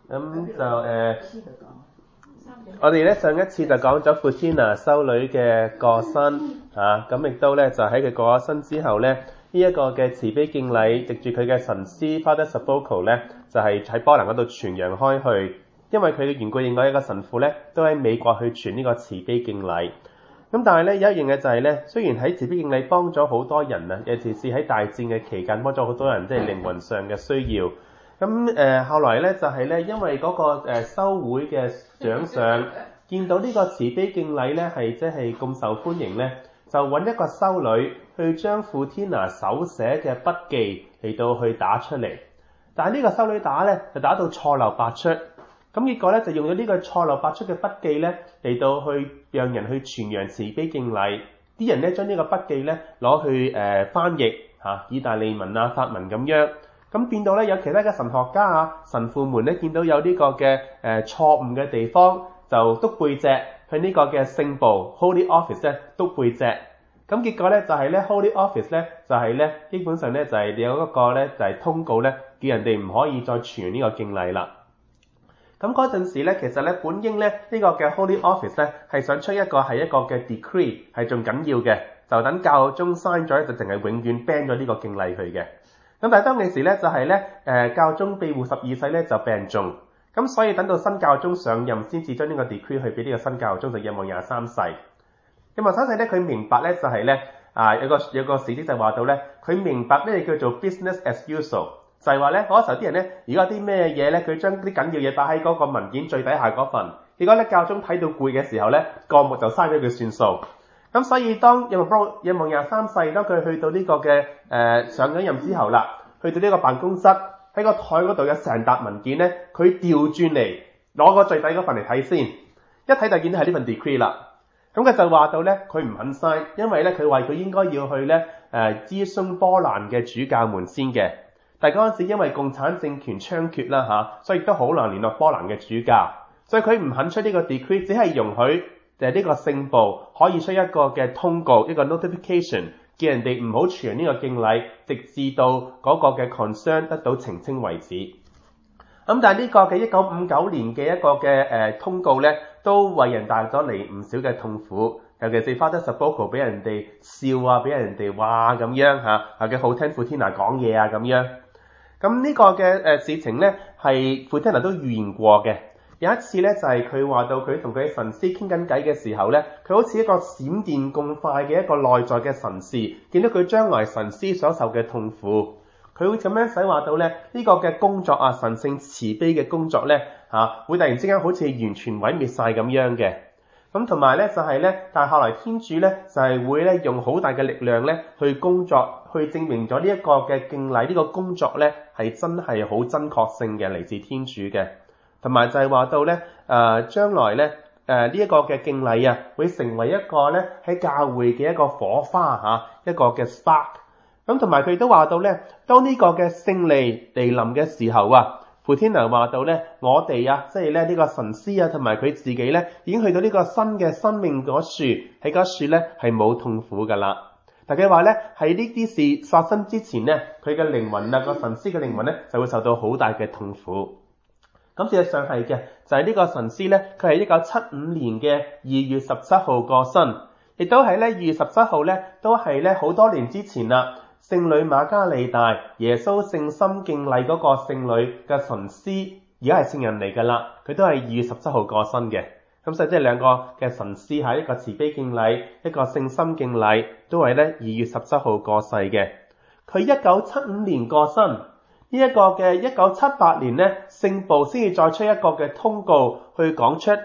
我哋咧上一次就講咗傅天娜修女嘅過身咁亦都咧就喺佢過咗身之後咧，呢一個嘅慈悲敬禮，藉住佢嘅神師 Father Sobocco 咧，就係喺波蘭嗰度傳揚開去。因為佢嘅緣故，另外一個神父咧都喺美國去傳呢個慈悲敬禮。咁但係咧有一樣嘢就係咧，雖然喺慈悲敬禮幫咗好多人啊，尤其是喺大戰嘅期間幫咗好多人，即係靈魂上嘅需要。咁後來咧就係咧，因為嗰個修會嘅長上見到呢個慈悲敬禮咧係即係咁受歡迎咧，就揾一個修女去將傅天娜手寫嘅筆記嚟到去打出嚟。但係呢個修女打咧就打到錯漏百出，咁結果咧就用咗呢個錯漏百出嘅筆記咧嚟到去讓人去傳揚慈悲敬禮。啲人咧將呢個筆記咧攞去翻譯意大利文法文咁樣。咁變到咧有其他嘅神學家神父們咧見到有呢個嘅錯誤嘅地方，就篤背脊去呢個嘅聖部 Holy Office 咧篤背脊。咁結果咧就係咧 Holy Office 咧就係咧基本上咧就係有一個咧就係通告咧叫人哋唔可以再傳呢個敬禮啦。咁嗰陣時咧其實咧本應咧呢個嘅 Holy Office 咧係想出一個嘅 decree 係仲緊要嘅，就等教宗 sign 咗就淨係永遠 ban 咗呢個敬禮佢嘅。咁但係當其時咧就係咧教宗庇護12世咧就病重，咁所以等到新教宗上任先至將呢個 decree 去俾呢個新教宗就若望23世。若望23世咧佢明白咧就係咧有個史蹟就話到咧佢明白咩叫做 business as usual， 就係話咧嗰時候啲人咧如果有啲咩嘢咧佢將啲緊要嘢擺喺嗰個文件最底下嗰份，結果咧教宗睇到攰嘅時候咧個目就刪咗佢算數。咁所以當若望23世當佢去到呢個嘅上咗任之後啦，去到呢個辦公室喺個台嗰度有成沓文件咧，佢調轉嚟攞個最底嗰份嚟睇先，一睇就見到係呢份 decree 啦。咁佢就話到咧佢唔肯 sign， 因為咧佢話佢應該要去咧諮詢波蘭嘅主教們先嘅。但係嗰陣時因為共產政權猖獗啦所以都好難聯絡波蘭嘅主教，所以佢唔肯出呢個 decree， 只係容許呢個聖部可以出一個嘅通告，一個 notification， 叫人哋唔好傳呢個敬禮，直至到嗰個嘅 concern 得到澄清為止。咁但係呢個嘅1959年嘅一個嘅通告咧，都為人帶咗嚟唔少嘅痛苦，尤其是 Father Sobocco 俾人哋笑俾人哋話咁樣嘅好聽傅天娜講嘢咁樣。咁呢個嘅事情咧係傅天娜都預言過嘅。有一次咧就係佢話到佢同佢神師傾緊偈嘅時候咧，佢好似一個閃電咁快嘅一個內在嘅神視，見到佢將來神師所受嘅痛苦，佢會咁樣使話到咧呢個嘅工作神聖慈悲嘅工作咧會突然之間好似完全毀滅晒咁樣嘅。咁同埋咧就係咧，但係後來天主咧就係會咧用好大嘅力量咧去工作，去證明咗呢一個嘅敬禮呢個工作咧係真係好真確性嘅嚟自天主嘅。同埋就係話到咧，將來咧，呢一個嘅敬禮會成為一個咧喺教會嘅一個火花一個嘅 spark。咁同埋佢都話到咧，當呢個嘅勝利嚟臨嘅時候傅天娜話到咧，我哋即係咧呢個神師同埋佢自己咧，已經去到呢個新嘅生命嗰樹，喺嗰樹咧係冇痛苦噶啦。但佢話咧喺呢啲事發生之前咧，佢嘅靈魂個神師嘅靈魂咧就會受到好大嘅痛苦。咁事實上係嘅，就係呢個神師咧，佢係1975年嘅2月17號過身，亦都係咧2月17號咧，都係咧好多年之前啦。聖女瑪加利大耶穌聖心敬禮嗰個聖女嘅神師，而家係聖人嚟噶啦，佢都係2月17號過身嘅。咁所以即係兩個嘅神師係一個慈悲敬禮，一個聖心敬禮，都係咧2月17號過世嘅。佢1975年過身。呢一個嘅1978年咧，聖部先至再出一個嘅通告，去講出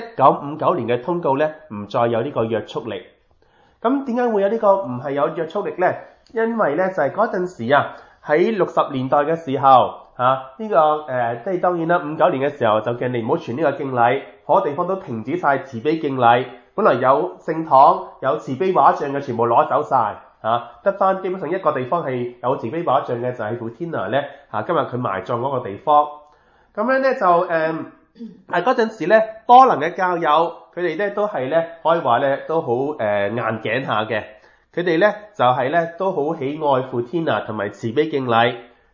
1959年嘅通告咧，唔再有呢個約束力。咁點解會有呢個唔係有約束力咧？因為咧就係嗰陣時喺60年代嘅時候即係當然啦，59年嘅時候就叫你唔好傳呢個敬禮，好多地方都停止晒慈悲敬禮。本來有聖堂有慈悲畫像嘅，全部攞走晒。得翻基本上一個地方係有慈悲畫像嘅，就係傅天娜咧今日佢埋葬嗰個地方。咁樣咧就嗰陣時咧，波蘭嘅教友佢哋咧都係咧可以話咧都好硬頸下嘅。佢哋咧就係咧都好喜愛傅天娜同埋慈悲敬禮，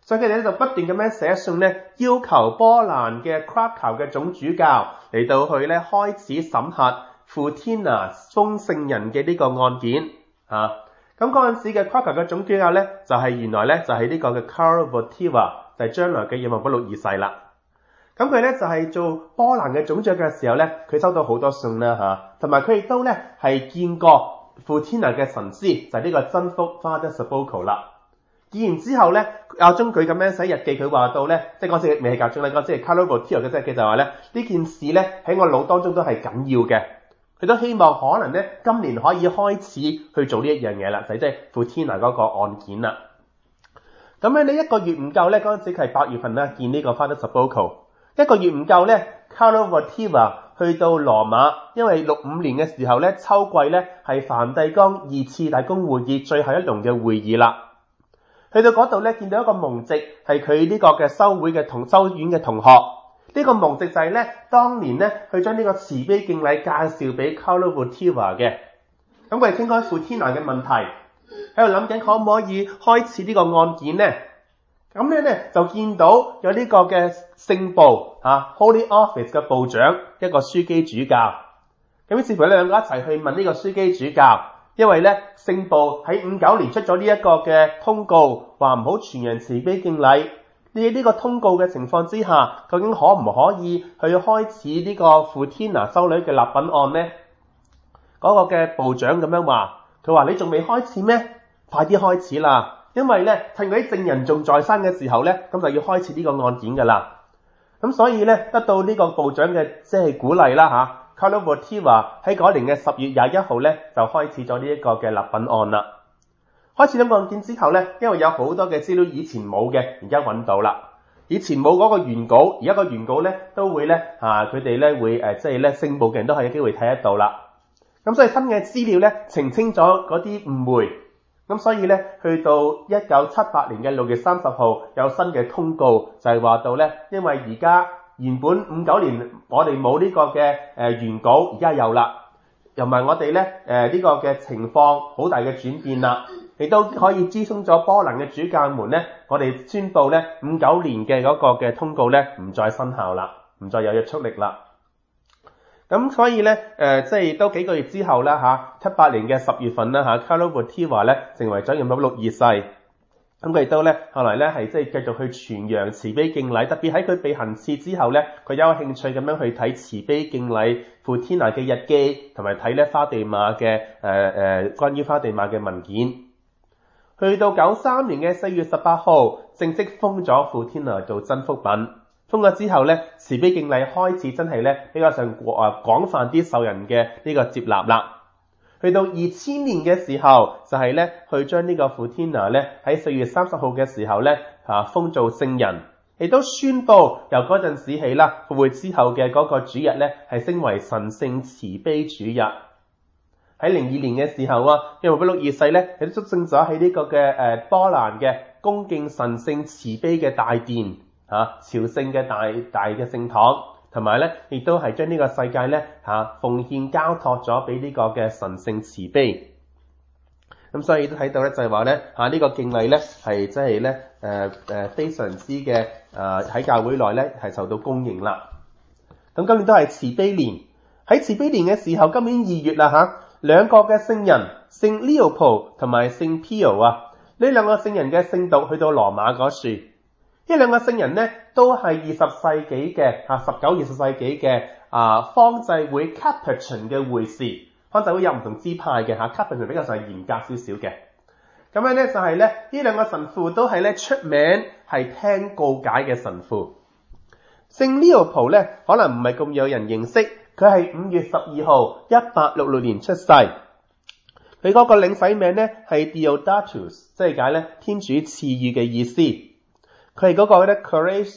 所以佢哋咧就不斷咁樣寫信咧，要求波蘭嘅 Krakow 嘅總主教嚟到去咧開始審核傅天娜封聖人嘅呢個案件啊。咁嗰陣時嘅 Krakow 嘅總主教咧就係原來咧就係呢個嘅 Karol Wojtyła，就係將來嘅若望保祿二世啦。咁佢咧就係做波蘭嘅總主教嘅時候咧，佢收到好多信啦嚇，同埋佢亦都咧係見過傅天娜嘅神師，就係呢個真福 Father Sobocko 啦。見完之後咧，教宗佢咁樣寫日記，佢話到咧，即係嗰時未係教宗啦，嗰時係 Karol Wojtyła 嘅日記就話咧，呢件事咧喺我腦當中都係緊要嘅。佢都希望可能咧今年可以開始去做呢一樣嘢啦，就係即係傅天娜嗰個案件啦。咁樣呢一個月唔夠咧，嗰陣時佢係8月份啦，見呢個 Father Sobocko。一個月唔夠咧 Karol Wojtyła 去到羅馬，因為65年嘅時候咧，秋季咧係梵蒂岡2次大公會議最後一輪嘅會議啦。去到嗰度咧，見到一個蒙籍係佢呢個嘅修院嘅同學。呢個蒙籍就係咧當年咧去將呢個慈悲敬禮介紹俾 Karol Wojtyła 嘅。咁佢哋傾開傅天娜嘅問題，喺度諗緊可唔可以開始呢個案件咧？咁咧就見到有呢個嘅聖部Holy Office 嘅部長，一個樞機主教。咁於是乎兩個一齊去問呢個樞機主教，因為咧聖部喺59年出咗呢一個嘅通告，話唔好傳揚慈悲敬禮。呢個通告嘅情況之下，究竟可唔可以去開始呢個傅天娜修女嘅立品案呢？嗰個嘅部長咁樣話，佢話你仲未開始咩？快啲開始啦！因為咧，趁嗰啲證人仲在生嘅時候咧，咁就要開始呢個案件噶啦。咁所以咧，得到呢個部長嘅即係鼓勵啦嚇。Karol Wojtyła喺嗰年嘅10月21號咧，就開始咗呢一個嘅立品案啦。開始呢個案件之後咧，因為有好多嘅資料以前冇嘅，而家揾到啦。以前冇嗰個原稿，而家個原稿咧都會咧佢哋咧會即係咧聖部嘅人都係有機會睇得到啦。咁所以新嘅資料咧澄清咗嗰啲誤會。咁所以咧，去到1978年嘅6月30號有新嘅通告，就係話到咧，因為而家原本59年我哋冇呢個嘅原稿，而家有啦，又埋我哋咧呢個嘅情況好大嘅轉變啦，亦都可以諮詢咗波蘭嘅主教們咧，我哋宣布咧59年嘅嗰個嘅通告咧唔再生效啦，唔再有約束力啦。咁所以咧，即係都幾個月之後啦78年嘅10月份啦Karol Wojtyła咧成為咗若望保祿二世。咁佢亦都咧後來咧係即係繼續去傳揚慈悲敬禮，特別喺佢被行刺之後咧，佢有興趣咁樣去睇慈悲敬禮傅天娜嘅日記，同埋睇咧花地瑪嘅關於花地瑪嘅文件。去到93年嘅4月18號，正式封咗傅天娜做真福品。封咗之後咧，慈悲敬禮開始真係咧比較上廣泛啲受人嘅呢個接納啦。去到2000年嘅時候，就係咧去將呢個傅天娜咧喺4月30號嘅時候咧封做聖人，亦都宣布由嗰陣時起啦，復活之後嘅嗰個主日咧係升為神聖慈悲主日。喺02年嘅時候若望保祿二世咧亦都祝聖咗喺呢個嘅波蘭嘅恭敬神聖慈悲嘅大殿。朝聖嘅大嘅聖堂，同埋咧，亦都係將呢個世界咧奉獻交託咗俾呢個嘅神聖慈悲。咁所以都睇到咧，就係話咧呢個敬禮咧係即係咧非常之嘅喺教會內咧係受到公認啦。咁今年都係慈悲年，喺慈悲年嘅時候，今年2月啦兩個嘅聖人聖 Leopold 同埋聖 Pio 呢兩個聖人嘅聖髑去到羅馬嗰處。呢兩個聖人咧都係20世紀嘅19、20世紀嘅方濟會 Capuchin 嘅會士。方濟會有唔同支派嘅Capuchin 比較上係嚴格少少嘅。咁樣咧就係咧呢兩個神父都係咧出名係聽告解嘅神父。聖 Leopold 咧可能唔係咁有人認識，佢係5月12號1866年出世。佢嗰個領洗名咧係 Deodatus， 即係解咧天主賜予嘅意思。佢係嗰個咧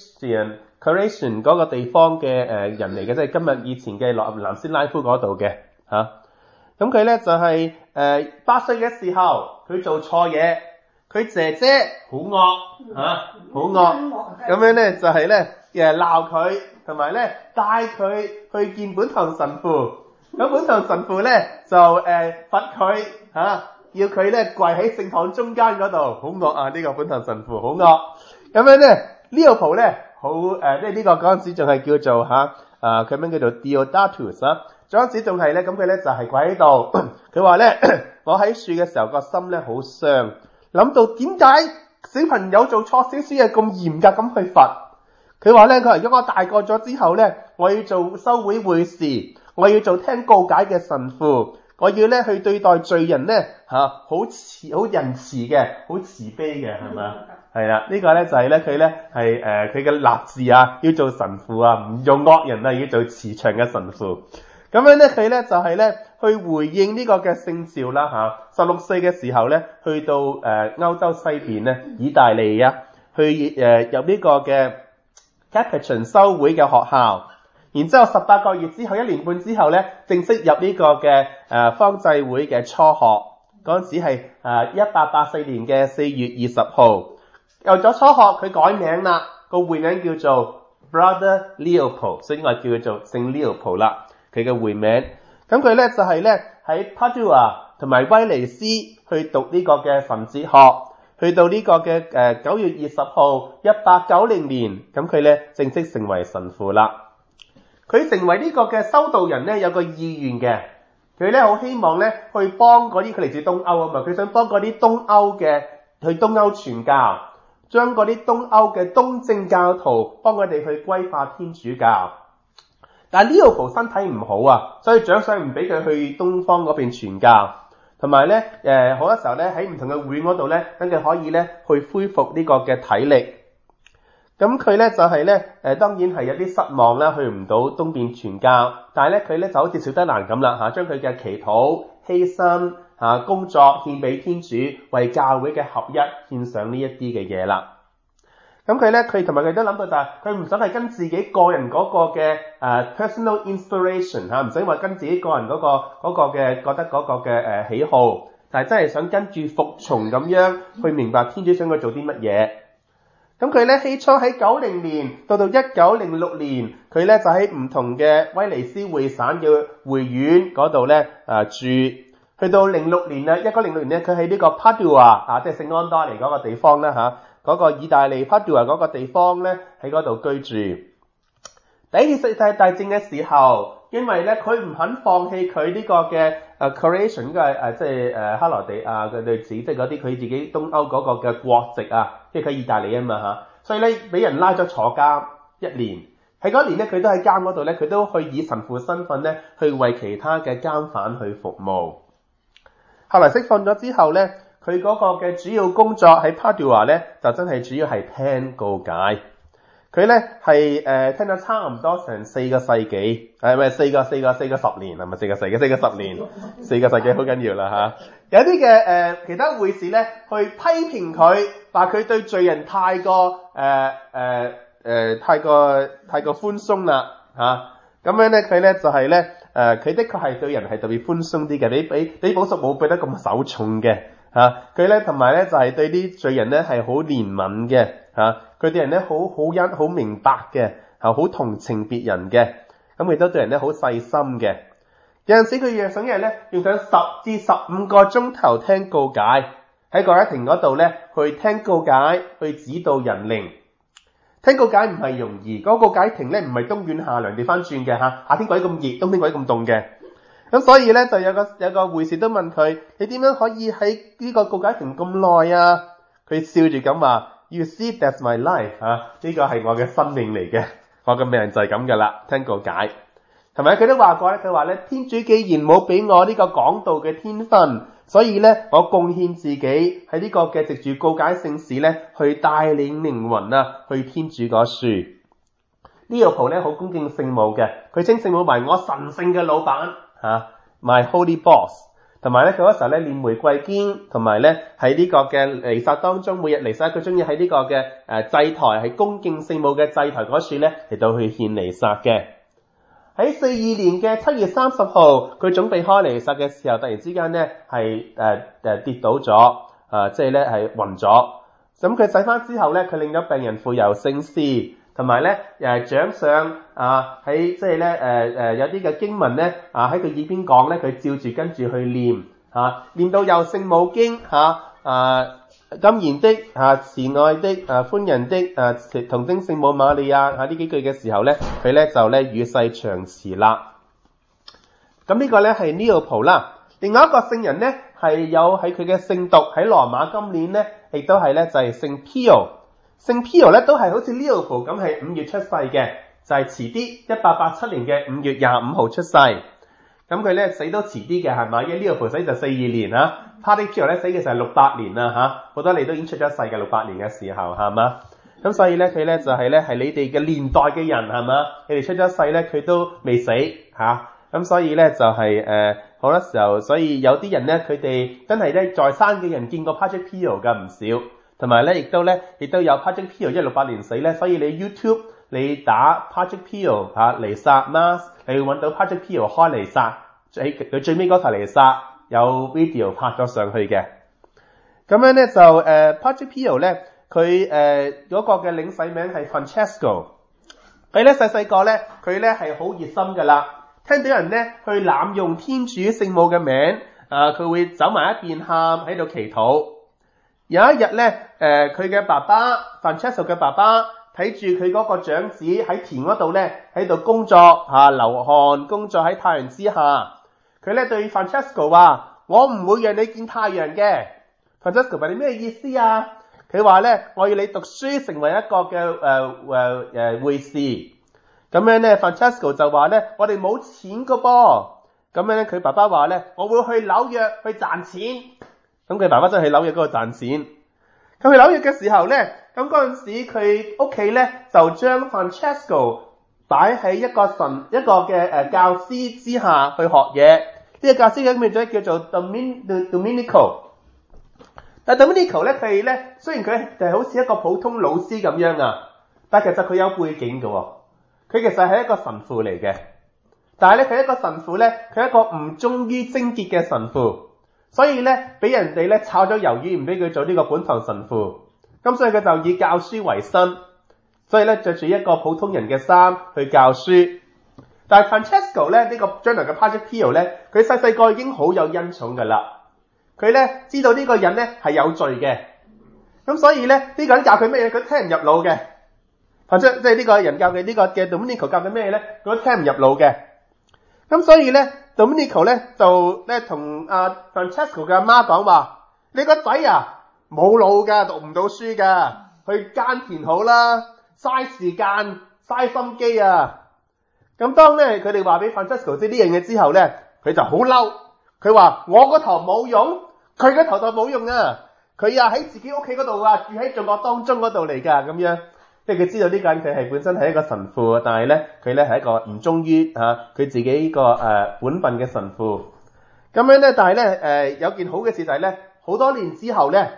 Croatian 嗰個地方嘅人嚟嘅，即係今日以前嘅南斯拉夫嗰度嘅嚇。咁佢咧就係8歲嘅時候，佢做錯嘢，佢姐姐好惡好惡，咁樣咧就係咧鬧佢，同埋咧帶佢去見本堂神父。咁本堂神父咧就罰佢要佢咧跪喺聖堂中間嗰度，好惡呢個本堂神父好惡。 咁樣咧，Leopold咧好即係呢個嗰陣時仲係叫做佢名叫做 Deodatus 啊。嗰陣時仲係咧，咁佢咧就係跪喺度，佢話咧我喺樹嘅時候個心咧好傷，諗到點解小朋友做錯少少嘢咁嚴格咁去罰？佢話咧，佢話如果我大個咗之後咧，我要做修會會士，我要做聽告解嘅神父，我要咧去對待罪人咧好仁慈嘅，好慈悲嘅，係嘛？係啦，呢個咧就係咧佢咧係佢嘅立志啊，要做神父啊，唔用惡人啊，要做慈祥嘅神父。咁樣咧，佢咧就係咧去回應呢個嘅聖召啦16歲嘅時候咧，去到歐洲西邊咧，意大利啊，去入呢個嘅 Capuchin 修會嘅學校。然之後18個月之後，1年半之後咧，正式入呢個嘅方濟會嘅初學。嗰陣時係1884年嘅4月20號。有咗初學，佢改名啦，個會名叫做 Brother Leopold， 所以我叫佢做聖 Leopold 啦。佢嘅會名，咁佢咧就係咧喺 Padua 同埋威尼斯去讀呢個嘅神哲學，去到呢個嘅9月20號1890年，咁佢咧正式成為神父啦。佢成為呢個嘅修道人咧有個意願嘅，佢咧好希望咧去幫嗰啲，佢嚟自東歐啊嘛，佢想幫嗰啲東歐嘅去東歐傳教，將嗰啲東歐嘅東正教徒幫佢哋去歸化天主教。但係 Leopold 身體唔好啊，所以長上唔俾佢去東方嗰邊傳教，同埋咧好多時候咧喺唔同嘅會嗰度咧，等佢可以咧去恢復呢個嘅體力。咁佢咧就係咧當然係有啲失望啦，去唔到東邊傳教，但係咧佢咧就好似小德蘭咁啦將佢嘅祈禱、犧牲工作獻俾天主，為教會嘅合一獻上呢一啲嘅嘢啦。咁佢同埋佢都諗到就係佢唔想係跟自己個人嗰個嘅personal inspiration 唔想話跟自己個人嗰個嘅覺得嗰個嘅喜好，但係真係想跟住服從咁樣去明白天主想佢做啲乜嘢。咁佢咧起初喺90年到1906年，佢咧就喺唔同嘅威尼斯會省嘅會院嗰度咧住，去到06年咧1906年咧佢喺呢個 Padua 即係聖安多尼嗰個地方啦嗰個意大利 Padua 嗰個地方咧，喺嗰度居住。第一次世界大戰嘅時候，因為咧佢唔肯放棄佢呢個嘅Croatian 嘅即係克羅地亞嘅類似，即係嗰啲佢自己東歐嗰個嘅國籍即係佢意大利啊嘛所以咧俾人拉咗坐監1年。喺嗰年咧，佢都喺監嗰度咧，佢都去以神父身份咧去為其他嘅監犯去服務。後來釋放咗之後咧，佢嗰個嘅主要工作喺 Padua 咧，就真係主要係聽告解。佢咧係聽咗差唔多成4個世紀，係咪4個10年？係咪4個世紀？4個10年，4個世紀好緊要啦有啲嘅其他會士咧，去批評佢，話佢對罪人太過寬鬆啦咁樣咧，佢咧就係咧佢的確係對人係特別寬鬆啲嘅，比保祿冇俾得咁手重嘅佢咧同埋咧就係對啲罪人咧係好憐憫嘅佢對人咧好明白嘅好同情別人嘅，咁亦都對人咧好細心嘅。有陣時佢約上一日咧用上10至15個鐘頭聽告解，喺告解亭嗰度咧去聽告解，去指導人靈。聽告解唔係容易，嗰個告解亭咧唔係冬暖夏涼地翻轉嘅夏天鬼咁熱，冬天鬼咁凍嘅。咁所以咧就有個會士都問佢：你點樣可以喺呢個告解亭咁耐啊？佢笑住咁話：You see, that's my life 呢個係我嘅生命嚟嘅，我嘅命就係咁噶啦。聽告解，同埋佢都話過咧，佢話咧天主既然冇俾我呢個講道嘅天分，所以咧我貢獻自己喺呢個嘅藉住告解聖事咧去帶領靈魂去天主嗰處。Leopold咧好恭敬聖母嘅，佢稱聖母為我神聖嘅老闆my holy boss。同埋咧佢嗰時候咧念玫瑰經，同埋咧喺呢個嘅彌撒當中，每日彌撒佢中意喺呢個嘅祭台，係恭敬聖母嘅祭台嗰處咧嚟到去獻彌撒嘅。喺42年嘅7月30號，佢準備開彌撒嘅時候，突然之間咧係跌倒咗，即係咧係暈咗。咁佢洗翻之後咧，佢令咗病人傅油聖事，同埋咧掌上喺即係咧有啲嘅經文咧喺佢耳邊講咧，佢照住跟住去念念到有聖母經甘然的慈愛的寬仁的童貞聖母瑪利亞呢幾句嘅時候咧，佢咧就咧與世長辭啦。咁呢個咧係 Leopold 啦。另外一個聖人咧係有喺佢嘅聖髑喺羅馬今年咧，亦都係咧就係聖 Pio。聖 Pio 咧都係好似 Leopold 咁係5月出世嘅，就係遲啲1887年嘅5月25號出世。咁佢咧死都遲啲嘅係嘛？因為 Leopold 死就42年Padre Pio 咧死嘅時候係68年啦好多你都已經出咗世嘅68年嘅時候係嘛？咁所以咧佢咧就係咧係你哋嘅年代嘅人係嘛？你哋出咗世咧佢都未死咁所以咧就係好多時候，所以有啲人咧佢哋真係咧在生嘅人見過 Padre Pio 嘅唔少，同埋咧亦都有 Padre Pio 168年死咧，所以你 YouTube 你打 Padre Pio 彌撒 Mass， 你會揾到 Padre Pio 開彌撒，佢最尾嗰頭彌撒有 video 拍咗上去嘅。咁樣咧就Padre Pio 咧佢嗰個嘅領洗名係 Francesco。佢咧細個咧佢咧係好熱心噶啦，聽到人咧去濫用天主聖母嘅名，佢會走埋一邊喊喺度祈禱。有一日咧佢嘅爸爸 Francesco 嘅爸爸睇住佢嗰個長子喺田嗰度咧喺度工作流汗工作喺太陽之下，佢咧對 Francesco 話：我唔會讓你見太陽嘅。Francesco 問你咩意思啊？佢話咧我要你讀書成為一個嘅會士。咁樣咧 Francesco 就話咧我哋冇錢噶噃。咁樣咧佢爸爸話咧我會去紐約去賺錢。咁佢爸爸真係去紐約嗰度賺錢。咁去紐約嘅時候咧，咁嗰陣時佢屋企咧就將 Francesco 擺喺一個嘅教師之下去學嘢。呢個教師嘅名字叫做 Domenico。但 Domenico 咧佢咧雖然佢係好似一個普通老師咁樣但其實佢有背景嘅。佢其實係一個神父嚟嘅，但係咧佢一個神父咧，佢係一個唔忠於貞潔嘅神父，所以咧俾人哋咧炒咗魷魚，唔俾佢做呢個本堂神父。咁所以佢就以教書為生，所以咧着住一個普通人嘅衫去教書。但係 Francesco 咧呢個將來嘅 Padre Pio 咧，佢細個已經好有恩寵噶啦。佢咧知道呢個人咧係有罪嘅，咁所以咧呢個人教佢咩嘢，佢聽唔入腦嘅。即係呢個人教佢呢個嘅 Domenico 教佢咩咧，佢都聽唔入腦嘅。咁所以咧 Domenico 咧就咧同Francesco 嘅阿媽講話：你個仔冇腦噶，讀唔到書噶，去耕田好啦，嘥時間嘥心機咁當咧佢哋話俾 Francesco 知呢樣嘢之後咧，佢就好嬲。佢話我個頭冇用，佢個頭就冇用佢喺自己屋企嗰度住喺眾國當中嗰度嚟噶咁樣。即係佢知道呢個人佢係本身係一個神父，但係咧佢咧係一個唔忠於佢自己呢個本分嘅神父。咁樣咧，但係咧有件好嘅事就係咧，好多年之後咧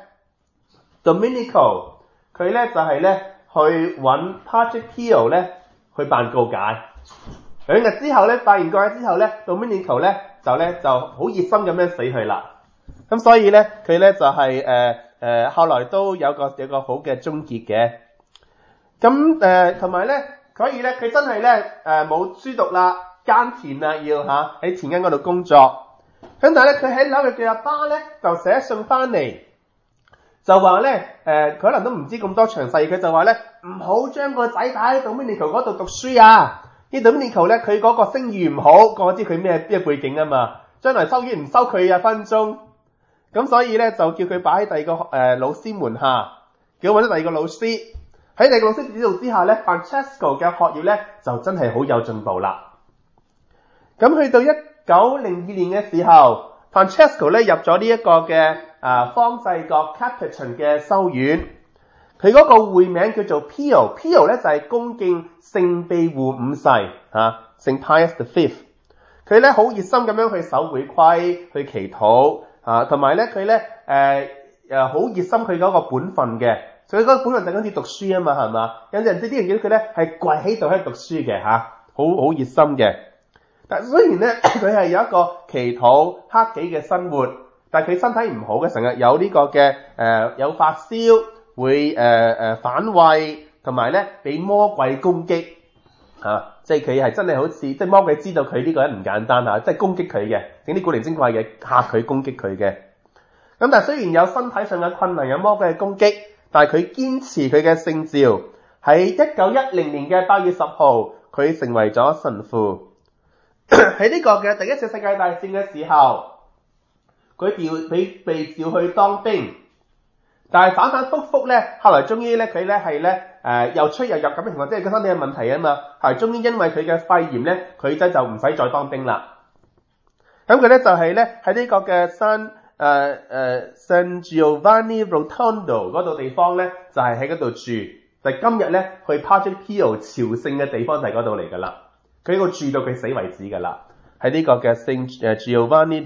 Domenico 佢咧就係咧去揾 Padre Pio 咧去辦告解。2日之後咧辦完告解之後咧 Domenico 咧就好熱心咁樣死去啦。咁所以咧佢咧就係後來都有個好嘅終結嘅。咁同埋咧，所以咧佢真係咧冇書讀啦，耕田要喺田間嗰度工作。咁但係咧佢喺紐約嘅阿爸咧就寫信翻嚟，就話咧佢可能都唔知咁多詳細，佢就話咧唔好將個仔帶喺 Domenico 嗰度讀書呢 Domenico 咧佢嗰個聲譽唔好，我知佢咩背景嘛，將來收院唔收佢分鐘。咁所以咧就叫佢擺喺第二個老師門下，叫佢揾咗第二個老師。喺第二個老師指導之下咧 Francesco 嘅學業咧就真係好有進步啦。咁去到1902年嘅時候 Francesco 咧入咗呢一個嘅方濟各 Capuchin 嘅修院。佢嗰個會名叫做 Pio 咧就係恭敬聖庇護5世聖 Pius V。佢咧好熱心咁樣去守會規，去祈禱同埋咧佢咧好熱心佢嗰個本分嘅。所以嗰個本人就好似讀書嘛，係嘛？有陣時啲人見到佢咧係跪喺度喺度讀書嘅好熱心嘅。但雖然咧佢係有一個祈禱克己嘅生活，但係佢身體唔好嘅，成日有呢個嘅有發燒，會反胃，同埋咧俾魔鬼攻擊即係佢係真係好似即係魔鬼知道佢呢個人唔簡單即係攻擊佢嘅，整啲古靈精怪嘢嚇佢攻擊佢嘅。 咁但係雖然有身體上嘅困難，有魔鬼嘅攻擊，但係佢堅持佢嘅聖召。喺1910年嘅8月10號，佢成為咗神父。喺呢個嘅第一次世界大戰嘅時候，佢被召去當兵，但係反反复复咧，後來終於咧佢咧係咧又出又入咁嘅情況，即係佢身體有問題啊嘛，係終於因為佢嘅肺炎咧，佢就唔使再當兵啦。咁佢咧就係咧喺呢個嘅San Giovanni Rotondo 嗰度地方咧，就係喺嗰度住。但係今日咧去 Padre Pio 朝聖嘅地方就係嗰度嚟噶啦，佢呢個住到佢死為止噶啦，喺呢個嘅 San Giovanni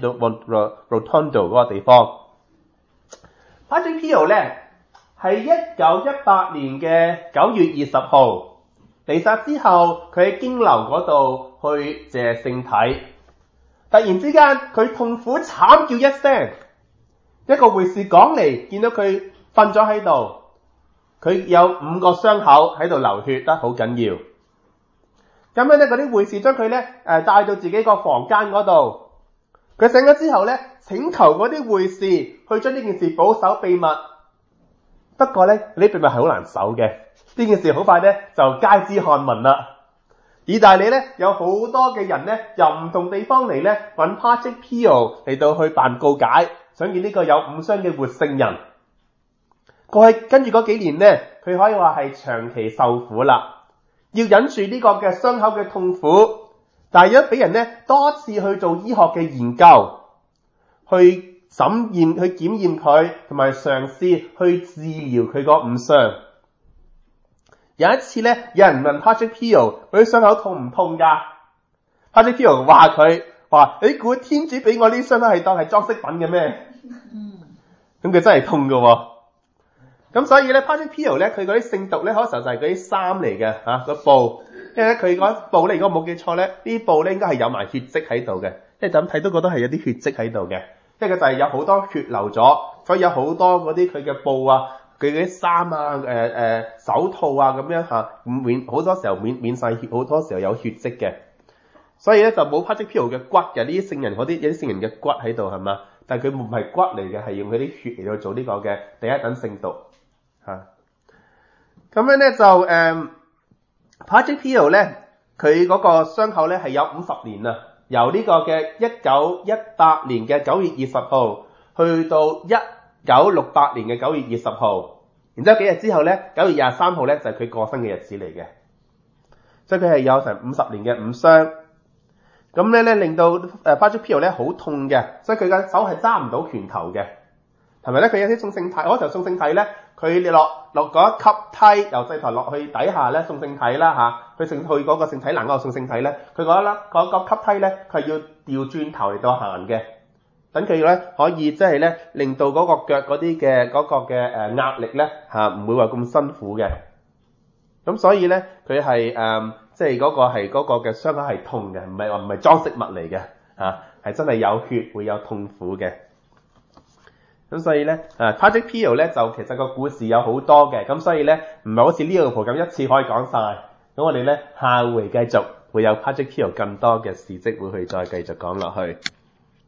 Rotondo 嗰個地方。Padre Pio 咧係1918年嘅9月20號彌撒之後，佢喺經樓嗰度去謝聖體，突然之間佢痛苦慘叫一聲，一個護士講嚟見到佢瞓咗喺度。佢有5個傷口喺度流血得好緊要，咁樣咧嗰啲護士將佢咧帶到自己個房間嗰度，佢醒咗之後咧請求嗰啲護士去將呢件事保守秘密。不過咧呢秘密係好難守嘅，呢件事好快咧就街知巷聞啦。意大利咧有好多嘅人咧由唔同地方嚟咧揾 Padre Pio 嚟到去辦告解，想見呢個有5傷嘅活聖人。過去跟住嗰幾年咧，佢可以話係長期受苦啦，要忍住呢個嘅傷口嘅痛苦，但係如果俾人咧多次去做醫學嘅研究，去檢驗佢，同埋嘗試去治療佢嗰5傷。有一次咧，有人問 Padre Pio 佢啲傷口痛唔痛㗎？Padre Pio 話你估天主俾我呢傷口係當係裝飾品嘅咩？咁佢真係痛㗎喎。咁所以咧 Padre Pio 咧，佢嗰啲聖髑咧，好多時候就係嗰啲衫嚟嘅嚇，個布，因為咧佢嗰布咧，如果冇記錯咧，呢布咧應該係有埋血跡喺度嘅，即係就咁睇都覺得係有啲血跡喺度嘅，即係佢就係有好多血流咗，所以有好多嗰啲佢嘅布啊，佢嗰啲衫啊、手套啊咁樣嚇，好多時候免晒血，好多時候有血跡嘅，所以咧就冇 Padre Pio 嘅骨嘅，呢啲聖人嗰啲有啲聖人嘅骨喺度係嘛，但係佢唔係骨嚟嘅，係用佢啲血嚟到做呢個嘅第一等聖髑。咁樣咧就Padre Pio 咧，佢嗰個傷口咧係有50年啦，由呢個嘅1918年嘅9月20號去到1968年嘅9月20號，然之後幾日之後咧9月23號咧就係佢過身嘅日子嚟嘅，所以佢係有成50年嘅5傷。咁咧令到Padre Pio 咧好痛嘅，所以佢嘅手係揸唔到拳頭嘅。係咪咧？佢有啲送聖體，嗰時候送聖體咧，佢落嗰一級梯，由祭台落去底下咧送聖體啦嚇，去嗰個聖體欄嗰度送聖體咧，佢嗰個級梯咧，佢係要調轉頭嚟到行嘅，等佢咧可以即係咧令到嗰個腳嗰啲嘅嗰個嘅壓力咧嚇唔會話咁辛苦嘅。咁所以咧佢係即係嗰個係嗰個嘅傷口係痛嘅，唔係裝飾物嚟嘅嚇，係真係有血會有痛苦嘅。咁所以咧Padre Pio 咧就其實個故事有好多嘅，咁所以咧唔係好似呢個圖咁一次可以講晒。咁我哋咧下回繼續會有Padre Pio更多嘅事蹟會去再繼續講落去。